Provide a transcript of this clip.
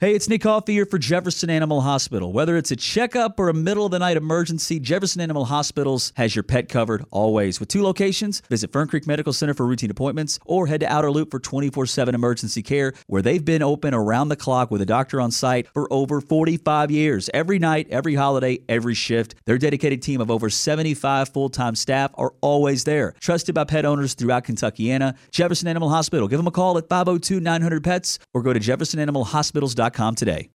Hey, it's Nick Coffey here for Jefferson Animal Hospital. Whether it's a checkup or a middle-of-the-night emergency, Jefferson Animal Hospitals has your pet covered always. With 2 locations, visit Fern Creek Medical Center for routine appointments or head to Outer Loop for 24/7 emergency care, where they've been open around the clock with a doctor on site for over 45 years. Every night, every holiday, every shift, their dedicated team of over 75 full-time staff are always there. Trusted by pet owners throughout Kentuckiana, Jefferson Animal Hospital. Give them a call at 502-900-PETS or go to jeffersonanimalhospitals.com today.